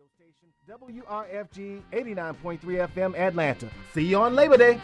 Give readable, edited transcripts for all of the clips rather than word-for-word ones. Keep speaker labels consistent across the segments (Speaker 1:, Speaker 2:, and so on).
Speaker 1: WRFG 89.3 FM Atlanta. See you on Labor Day.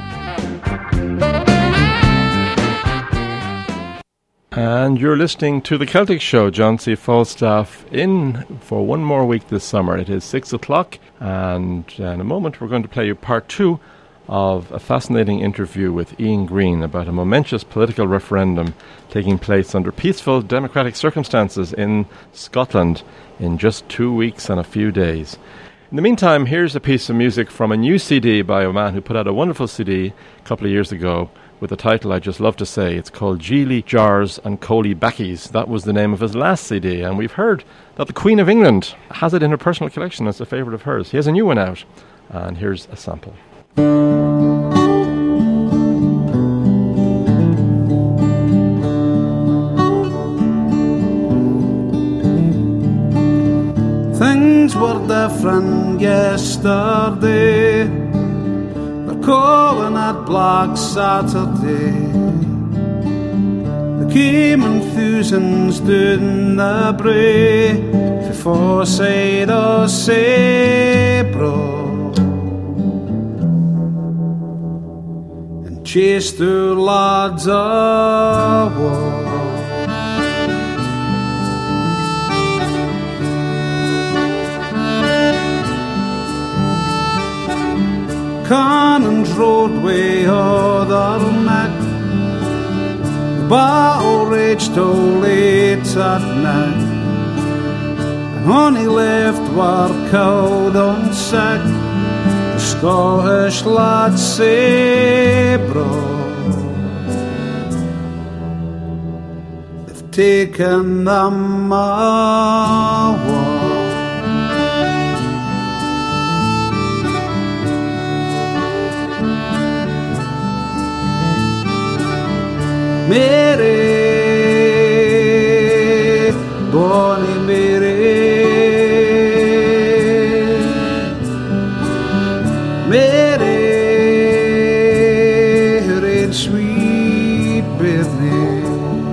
Speaker 2: And you're listening to The Celtic Show. John C. Falstaff in for one more week this summer. It is 6 o'clock, and in a moment we're going to play you part 2 of a fascinating interview with Ian Green about a momentous political referendum taking place under peaceful democratic circumstances in Scotland in just 2 weeks and a few days. In the meantime, here's a piece of music from a new CD by a man who put out a wonderful CD a couple of years ago with a title I just love to say. It's called Geely, Jars and Coley Backies. That was the name of his last CD, and we've heard that the Queen of England has it in her personal collection as a favourite of hers. He has a new one out, and here's a sample.
Speaker 3: Things were different yesterday. They're calling at Black Saturday. They came in thousands doing the bray for Forsyth or Sabro, and chased their lads of war. Cannons rode way other neck. The battle raged till late at night, and honey left were killed on sick. The Scottish lads say, bro, they've taken them away. Mary, Bonnie Mary, Mary, red sweet Bethany,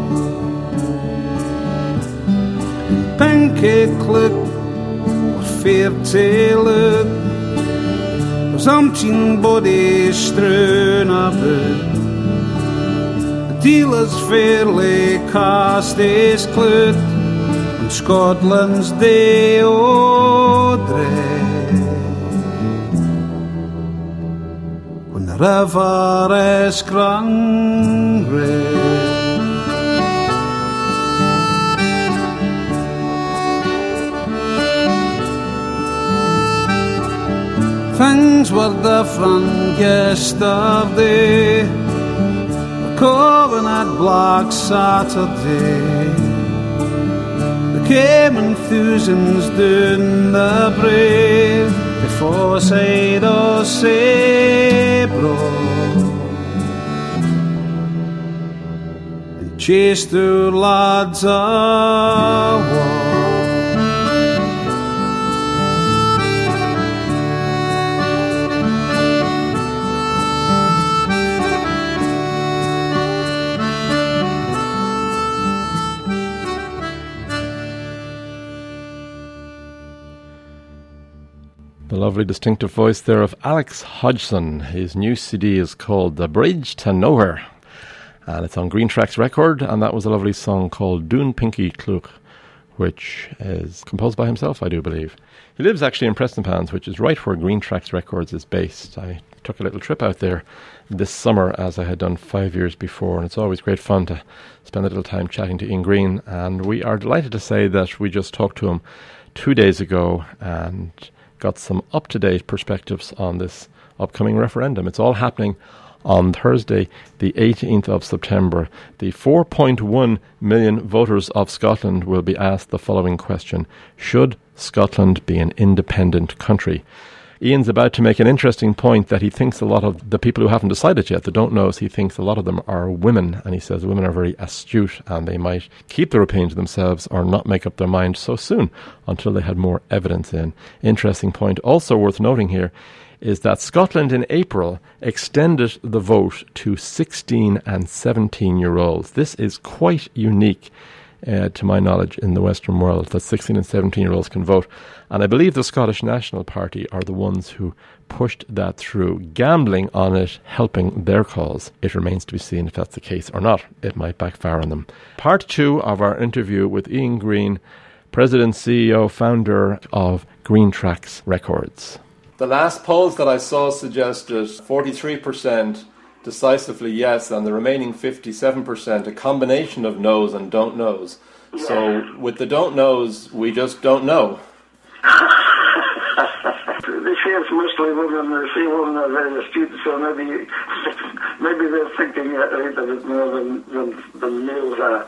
Speaker 3: pancake clip, or fair tail look, there's umpteen bodies strewn about. Dealers fairly cast his clout on Scotland's day o' dread, when the river is grung red. Things were different yesterday. Calling at Black Saturday. They came in thousands doing the brave before Forsyth or Sabro, and chased their lads of war.
Speaker 2: The lovely distinctive voice there of Alex Hodgson. His new CD is called The Bridge to Nowhere, and it's on Green Tracks record, and that was a lovely song called Dún Pinky Clúch, which is composed by himself, I do believe. He lives actually in Prestonpans, which is right where Green Tracks Records is based. I took a little trip out there this summer, as I had done 5 years before, and it's always great fun to spend a little time chatting to Ian Green, and we are delighted to say that we just talked to him 2 days ago and got some up-to-date perspectives on this upcoming referendum. It's all happening on Thursday, the 18th of September. The 4.1 million voters of Scotland will be asked the following question: should Scotland be an independent country? Ian's about to make an interesting point that he thinks a lot of the people who haven't decided yet, that don't know, he thinks a lot of them are women, and he says women are very astute and they might keep their opinion to themselves or not make up their mind so soon until they had more evidence in. Interesting point. Also worth noting here is that Scotland in April extended the vote to 16 and 17-year-olds. This is quite unique to my knowledge, in the Western world, that 16 and 17-year-olds can vote. And I believe the Scottish National Party are the ones who pushed that through, gambling on it helping their cause. It remains to be seen if that's the case or not. It might backfire on them. Part 2 of our interview with Ian Green, President, CEO, founder of Green Tracks Records. The last polls that I saw suggested 43% decisively yes, and the remaining 57% a combination of no's and don't knows. Yeah. So with the don't knows, we just don't know.
Speaker 4: They say it's mostly women. They say women are very astute, so maybe they're thinking a bit more than males are.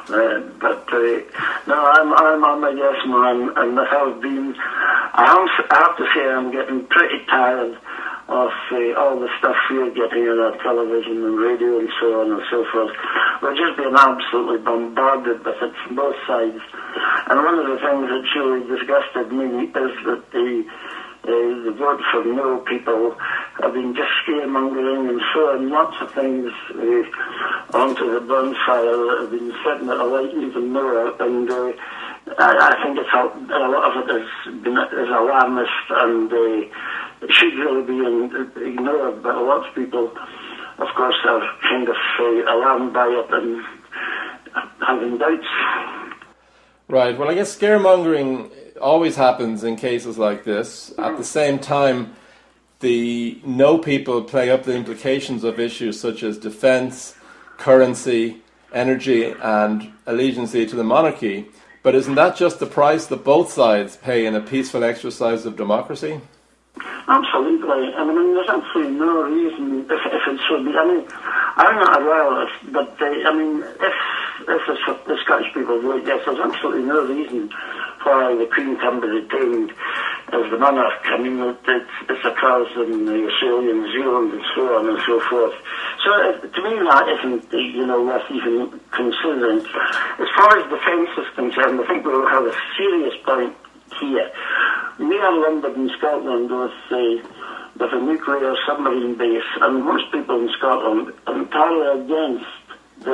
Speaker 4: No, I'm a yes man, and I have been. I have to say I'm getting pretty tired of all the stuff we're getting on our television and radio and so on and so forth. We're just being absolutely bombarded with it from both sides. And one of the things that truly disgusted me is that the vote for no people have been just scaremongering and throwing lots of things onto the bonfire that have been setting it alight even more. And I think a lot of it is alarmist and it should really be ignored, but a lot of people, of course, are kind of alarmed by it and having doubts.
Speaker 2: Right, well, I guess scaremongering always happens in cases like this. At the same time, the no people play up the implications of issues such as defence, currency, energy and allegiance to the monarchy. But isn't that just the price that both sides pay in a peaceful exercise of democracy?
Speaker 4: Absolutely. I mean, there's absolutely no reason if it should be. I mean, I'm not a royalist, but if the Scottish people vote yes, there's absolutely no reason why the Queen can be retained as the monarch. I mean, it's occurs in Australia, New Zealand, and so on and so forth. So to me, that isn't worth even considering. As far as defence is concerned, I think we will have a serious point here. We are London in Scotland with a nuclear submarine base, and most people in Scotland are entirely against the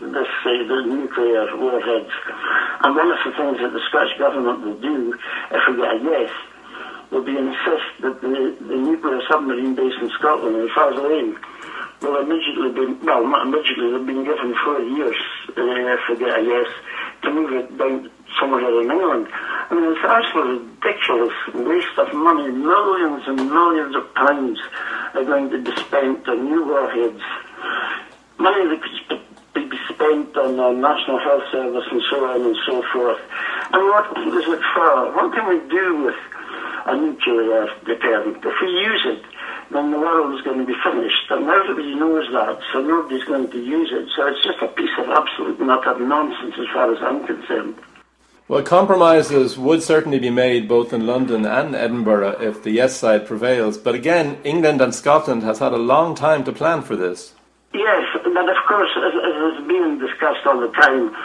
Speaker 4: nuclear warheads. And one of the things that the Scottish government will do, if we get a yes, will be insist that the nuclear submarine base in Scotland, in Faslane, will immediately be, well, not immediately, they've been given 4 years, if we get a yes, to move it down somewhere in England. I mean, it's absolutely ridiculous waste of money. Millions and millions of pounds are going to be spent on new warheads. Money that could be spent on the National Health Service and so on and so forth. And what is it for? What can we do with a nuclear deterrent? If we use it, then the world is going to be finished. And everybody knows that, so nobody's going to use it. So it's just a piece of absolute and utter nonsense as far as I'm concerned.
Speaker 2: Well, compromises would certainly be made both in London and Edinburgh if the yes side prevails. But again, England and Scotland has had a long time to plan for this.
Speaker 4: Yes, but of course, as is being discussed all the time,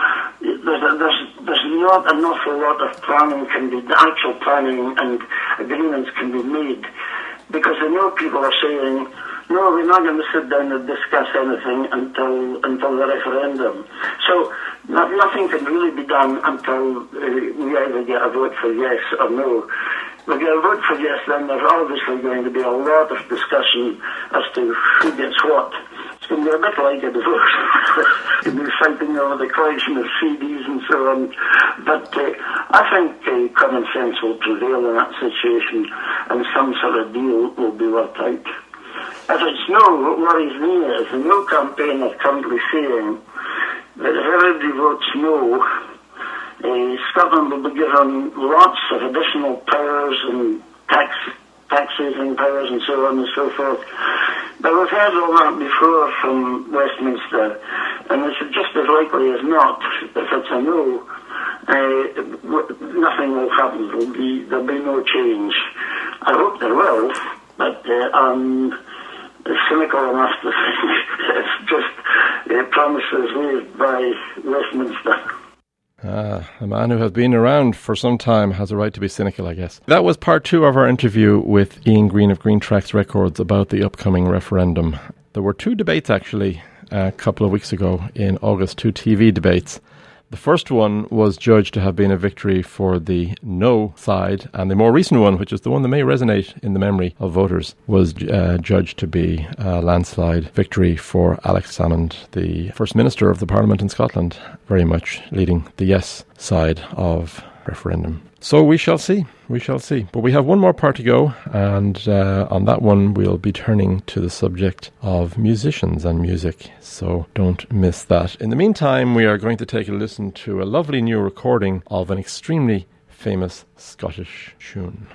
Speaker 4: there's not an awful lot of actual planning and agreements can be made. Because I know people are saying, no, we're not going to sit down and discuss anything until the referendum. So nothing can really be done until we either get a vote for yes or no. We get a vote for yes, then there's obviously going to be a lot of discussion as to who gets what. It's going to be a bit like a divorce. We'll be fighting over the collection of CDs and so on. But I think common sense will prevail in that situation and some sort of deal will be worked out. If it's no, what worries me is the no campaign are currently saying that if everybody votes no, Scotland will be given lots of additional powers and tax-raising powers and so on and so forth. But we've heard all that before from Westminster, and it's just as likely as not, if it's a no, nothing will happen. There'll be no change. I hope there will, but I'm cynical enough to think it's just promises made by Westminster.
Speaker 2: A man who has been around for some time has a right to be cynical, I guess. That was part 2 of our interview with Ian Green of Green Tracks Records about the upcoming referendum. There were 2 debates, actually, a couple of weeks ago in August, 2 TV debates. The first one was judged to have been a victory for the no side, and the more recent one, which is the one that may resonate in the memory of voters, was judged to be a landslide victory for Alex Salmond, the First Minister of the Parliament in Scotland, very much leading the yes side of referendum. So we shall see. But we have one more part to go, and on that one we'll be turning to the subject of musicians and music, so don't miss that. In the meantime, we are going to take a listen to a lovely new recording of an extremely famous Scottish tune.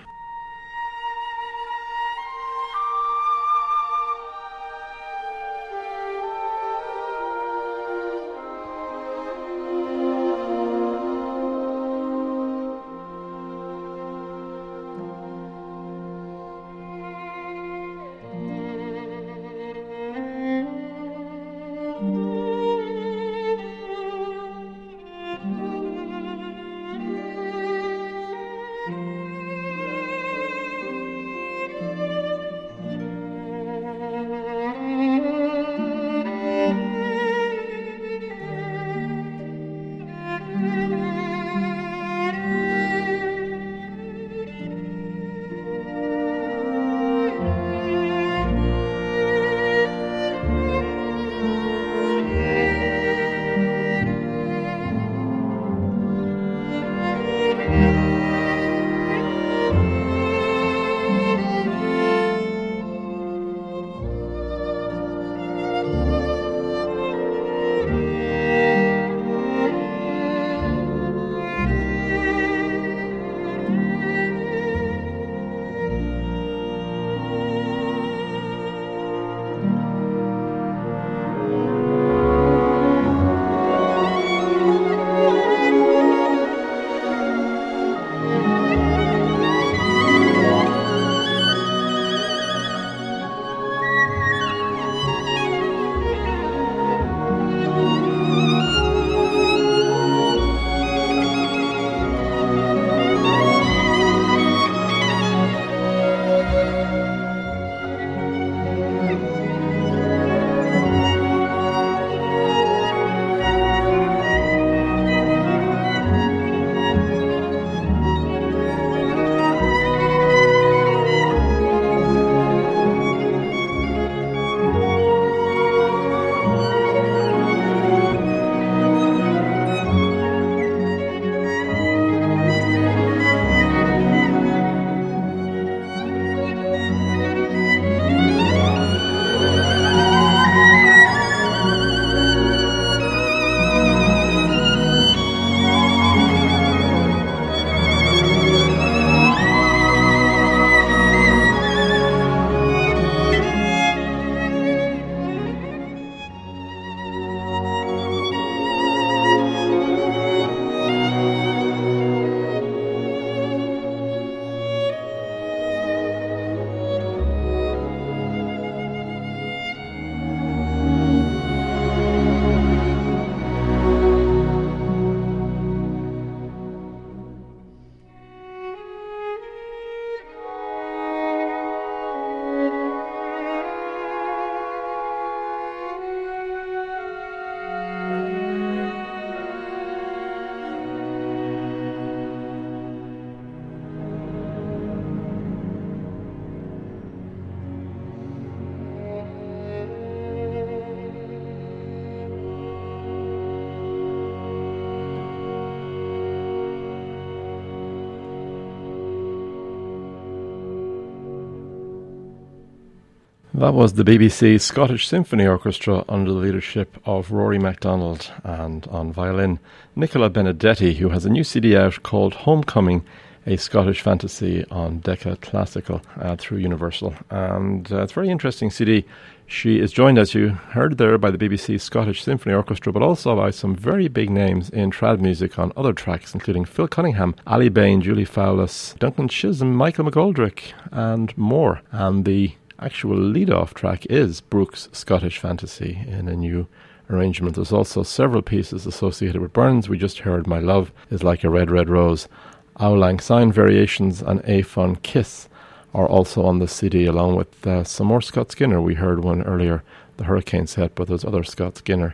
Speaker 2: That was the BBC Scottish Symphony Orchestra under the leadership of Rory MacDonald, and on violin Nicola Benedetti, who has a new CD out called Homecoming, a Scottish fantasy on Decca Classical through Universal. And it's a very interesting CD. She is joined, as you heard there, by the BBC Scottish Symphony Orchestra, but also by some very big names in trad music on other tracks, including Phil Cunningham, Ali Bain, Julie Fowlis, Duncan Chisholm, Michael McGoldrick, and more. And the actual lead-off track is Brooks' Scottish Fantasy in a new arrangement. There's also several pieces associated with Burns. We just heard My Love Is Like a Red, Red Rose. Auld Lang Syne variations and A Fun Kiss are also on the CD, along with some more Scott Skinner. We heard one earlier, the Hurricane set, but there's other Scott Skinner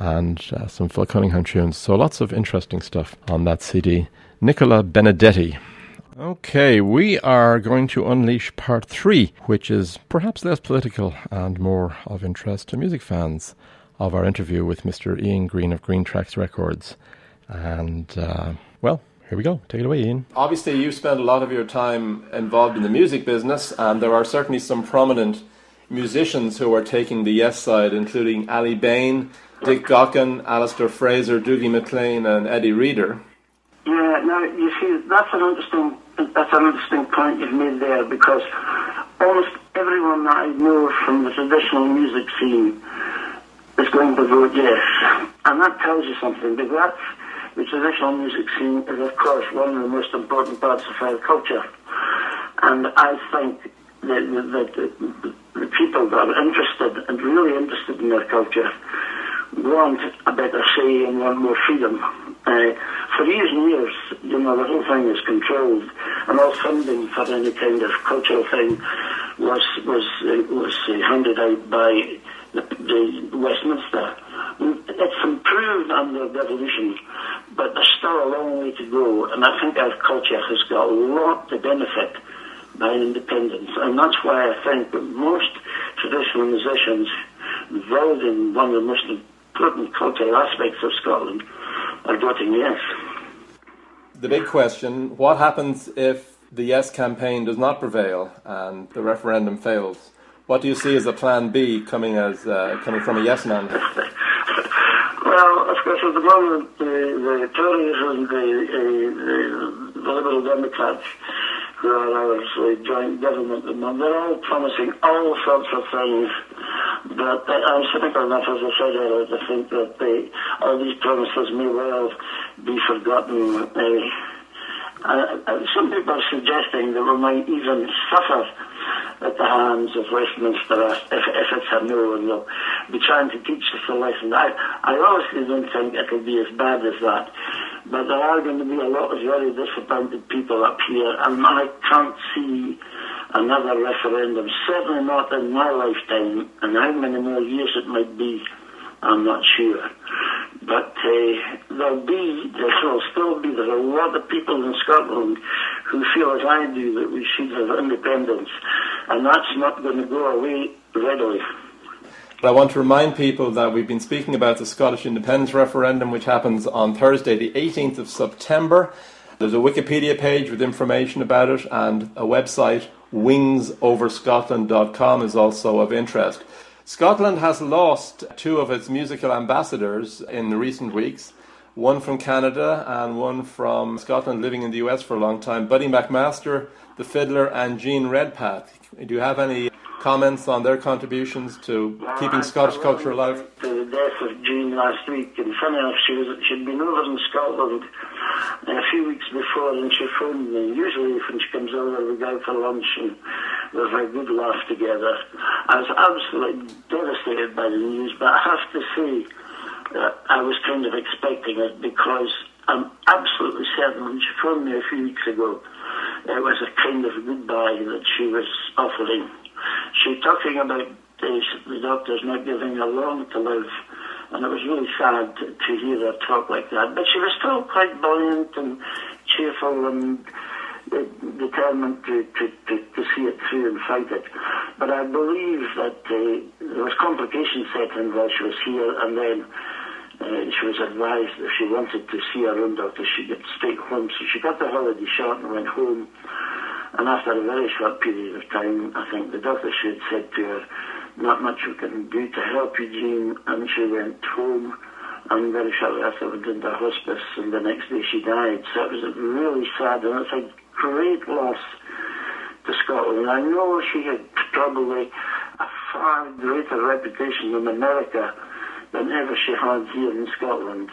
Speaker 2: and some Phil Cunningham tunes. So lots of interesting stuff on that CD. Nicola Benedetti. Okay, we are going to unleash part 3, which is perhaps less political and more of interest to music fans, of our interview with Mr. Ian Green of Green Tracks Records. And, well, here we go. Take it away, Ian. Obviously, you've spent a lot of your time involved in the music business, and there are certainly some prominent musicians who are taking the yes side, including Ali Bain, Dick Gaughan, Alistair Fraser, Dougie MacLean, and Eddie Reader.
Speaker 4: Yeah, now, you see, that's an interesting point you've made there, because almost everyone that I know from the traditional music scene is going to vote yes. And that tells you something, because the traditional music scene is, of course, one of the most important parts of our culture. And I think that the people that are interested, and really interested in their culture, want a better say and want more freedom. For years and years, the whole thing was controlled, and all funding for any kind of cultural thing was handed out by the Westminster. It's improved under devolution, but there's still a long way to go, and I think our culture has got a lot to benefit by independence, and that's why I think that most traditional musicians involved in one of the most important cultural aspects of Scotland are voting yes.
Speaker 2: The big question, what happens if the yes campaign does not prevail and the referendum fails? What do you see as a plan B coming from a yes man?
Speaker 4: Well, of course, at the moment, the Tories and the Liberal Democrats, who are our joint government, they're all promising all sorts of things. But I'm cynical enough, as I said earlier, to think that all these promises may well be forgotten. Some people are suggesting that we might even suffer at the hands of Westminster if it's a no, and they'll be trying to teach us a lesson. I honestly don't think it'll be as bad as that. But there are going to be a lot of very disappointed people up here, and I can't see another referendum, certainly not in my lifetime, and how many more years it might be, I'm not sure. But there's a lot of people in Scotland who feel as I do that we should have independence, and that's not going to go away readily.
Speaker 2: But I want to remind people that we've been speaking about the Scottish independence referendum, which happens on Thursday, the 18th of September. There's a Wikipedia page with information about it, and a website, wingsoverscotland.com, is also of interest. Scotland has lost 2 of its musical ambassadors in the recent weeks, one from Canada and one from Scotland, living in the US for a long time, Buddy McMaster, the fiddler, and Jean Redpath. Do you have any comments on their contributions to keeping Scottish culture alive?
Speaker 4: The death of Jean last week, and funny enough, she'd been over in Scotland a few weeks before, and she phoned me. Usually when she comes over, we go out for lunch and we've had a good laugh together. I was absolutely devastated by the news, but I have to say that I was kind of expecting it, because I'm absolutely certain when she phoned me a few weeks ago, it was a kind of goodbye that she was offering. She was talking about the doctors not giving her long to live, and it was really sad to hear her talk like that. But she was still quite buoyant and cheerful and determined to see it through and fight it. But I believe that there was complications set in while she was here, and then she was advised if she wanted to see her own doctor, she'd get straight home. So she got the holiday short and went home. And after a very short period of time, I think the doctor had said to her, not much we can do to help you, Jean, and she went home, and very shortly after went into hospice, and the next day she died. So it was really sad, and it's a great loss to Scotland. I know she had probably a far greater reputation in America than ever she had here in Scotland,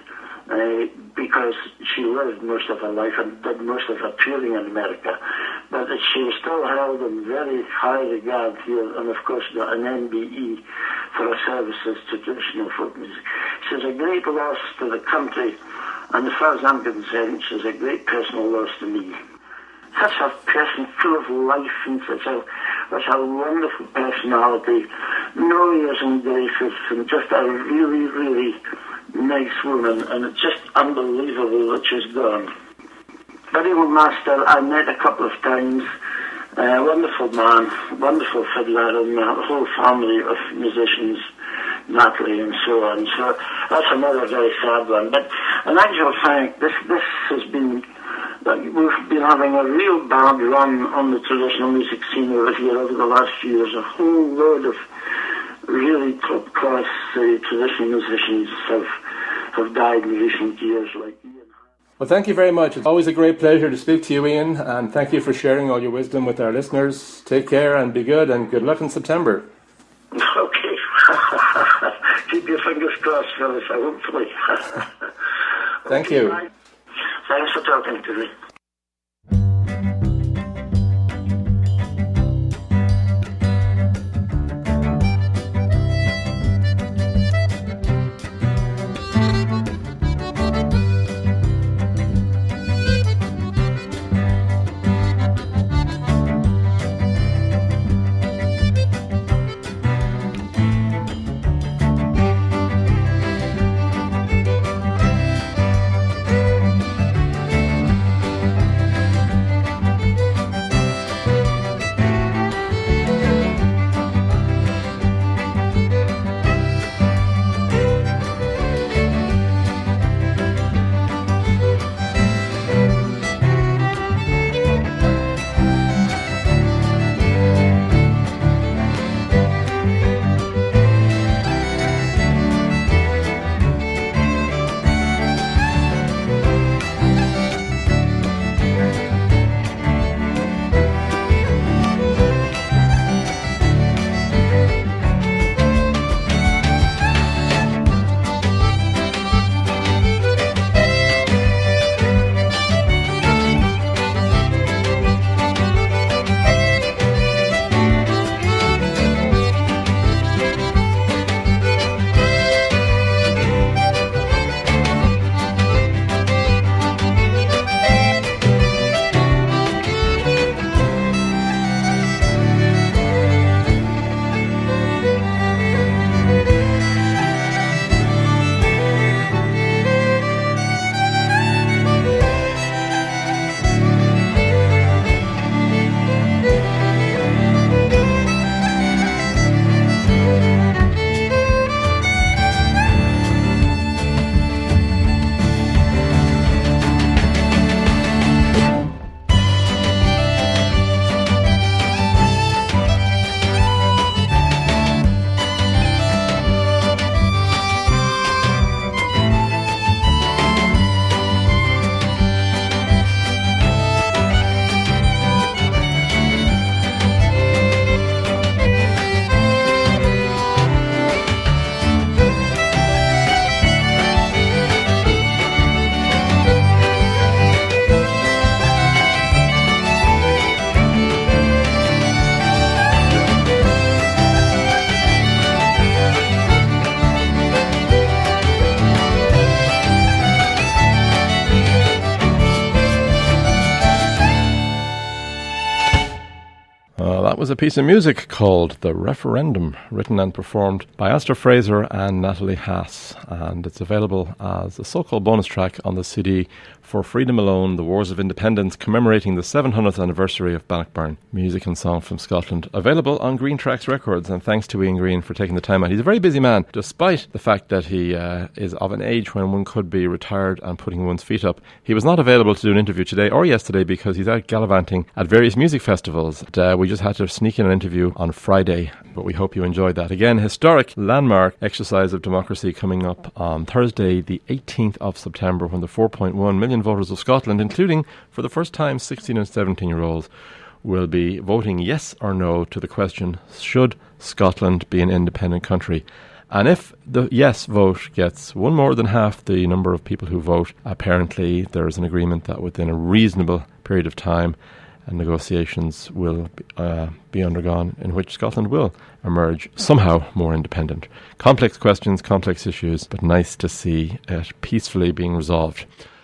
Speaker 4: because she lived most of her life and did most of her touring in America. But she was still held in very high regard here, and of course got an MBE for her services to traditional folk music. She's a great loss to the country, and as far as I'm concerned, she's a great personal loss to me. Such a person full of life and such a wonderful personality, no airs and graces, and just a really, really nice woman, and it's just unbelievable that she's gone. Very good master, I met a couple of times. Wonderful man, wonderful fiddler, and a whole family of musicians, Natalie and so on. So that's another very sad one. But in actual fact, this has been, we've been having a real bad run on the traditional music scene over here over the last few years. A whole load of really top-class traditional musicians have died in recent years, like Ian.
Speaker 2: Well, thank you very much. It's always a great pleasure to speak to you, Ian, and thank you for sharing all your wisdom with our listeners. Take care and be good, and good luck in September.
Speaker 4: Okay. Keep your fingers crossed, Phyllis, hopefully.
Speaker 2: Thank you.
Speaker 4: Bye. Thanks for talking to me.
Speaker 2: That was a piece of music called The Referendum, written and performed by Astor Fraser and Natalie Haas, and it's available as a so-called bonus track on the CD For Freedom Alone, The Wars of Independence, commemorating the 700th anniversary of Bannockburn. Music and song from Scotland, available on Green Tracks Records, and thanks to Ian Green for taking the time out. He's a very busy man, despite the fact that he is of an age when one could be retired and putting one's feet up. He was not available to do an interview today or yesterday because he's out gallivanting at various music festivals. We just had to sneak in an interview on Friday, but we hope you enjoyed that. Again, historic landmark exercise of democracy coming up on Thursday, the 18th of September, when the 4.1 million voters of Scotland, including for the first time 16 and 17-year-olds, will be voting yes or no to the question, should Scotland be an independent country? And if the yes vote gets one more than half the number of people who vote, apparently there is an agreement that within a reasonable period of time negotiations will be undergone in which Scotland will emerge somehow more independent. Complex questions, complex issues, but nice to see it peacefully being resolved.